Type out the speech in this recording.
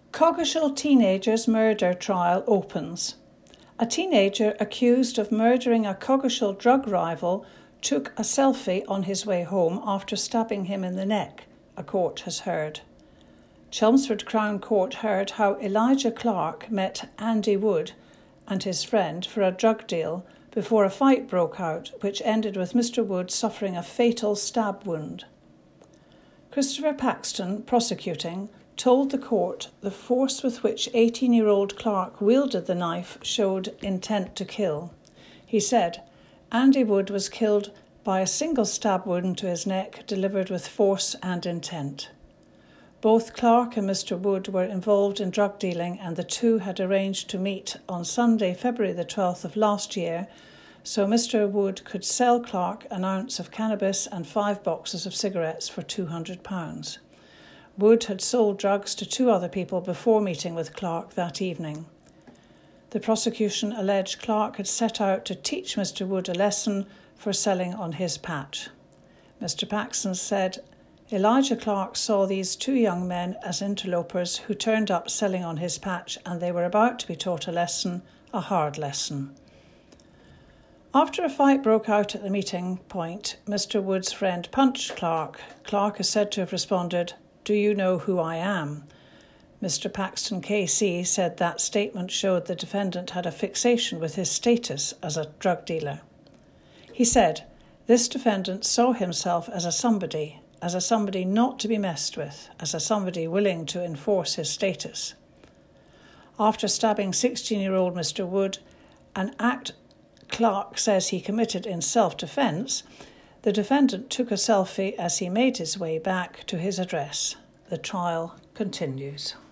Coggeshall teenager's murder trial opens. A teenager accused of murdering a Coggeshall drug rival took a selfie on his way home after stabbing him in the neck, a court has heard. Chelmsford Crown Court heard how Elijah Clark met Andy Wood and his friend for a drug deal before a fight broke out, which ended with Mr. Wood suffering a fatal stab wound. Christopher Paxton, prosecuting, told the court the force with which 18-year-old Clark wielded the knife showed intent to kill. He said, Andy Wood was killed by a single stab wound to his neck delivered with force and intent. Both Clark and Mr. Wood were involved in drug dealing, and the two had arranged to meet on Sunday, February the 12th of last year, so Mr. Wood could sell Clark an ounce of cannabis and 5 boxes of cigarettes for £200. Wood had sold drugs to 2 other people before meeting with Clark that evening. The prosecution alleged Clark had set out to teach Mr. Wood a lesson for selling on his patch. Mr. Paxton said, Elijah Clark saw these 2 young men as interlopers who turned up selling on his patch, and they were about to be taught a lesson, a hard lesson. After a fight broke out at the meeting point, Mr. Wood's friend punched Clark. Clark is said to have responded, Do you know who I am? Mr. Paxton KC said that statement showed the defendant had a fixation with his status as a drug dealer. He said, This defendant saw himself as a somebody not to be messed with, as a somebody willing to enforce his status. After stabbing 16-year-old Mr. Wood, an act Clark says he committed in self-defence, the defendant took a selfie as he made his way back to his address. The trial continues.